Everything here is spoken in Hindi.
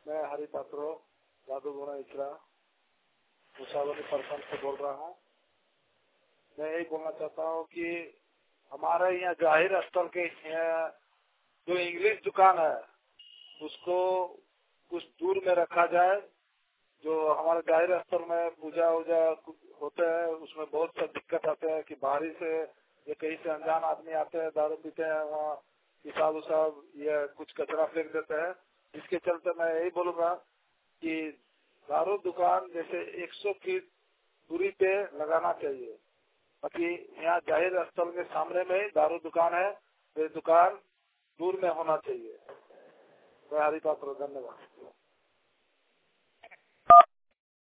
मैं हरि पात्रो जादूगुना इचरा मुसावरी पर्सन से बोल रहा हूँ। मैं यही बोलना चाहता हूँ कि हमारे यहाँ जाहिर स्थल के यहाँ जो इंग्लिश दुकान है उसको कुछ दूर में रखा जाए। जो हमारे जाहिर स्थल में पूजा वूजा होते हैं उसमें बहुत सा दिक्कत आते हैं कि बाहरी से या कहीं से अनजान आदमी आते हैं, दारू पीते हैं, वहाँ हिसाब उसाब या कुछ कचरा फेंक देते हैं। इसके चलते मैं यही बोलूँगा कि दारू दुकान जैसे 100 फीट दूरी पे लगाना चाहिए, ताकि यहाँ जाहिर स्थल के सामने में ही दारू दुकान है, ये दुकान दूर में होना चाहिए। मैं हरि पात्र, धन्यवाद।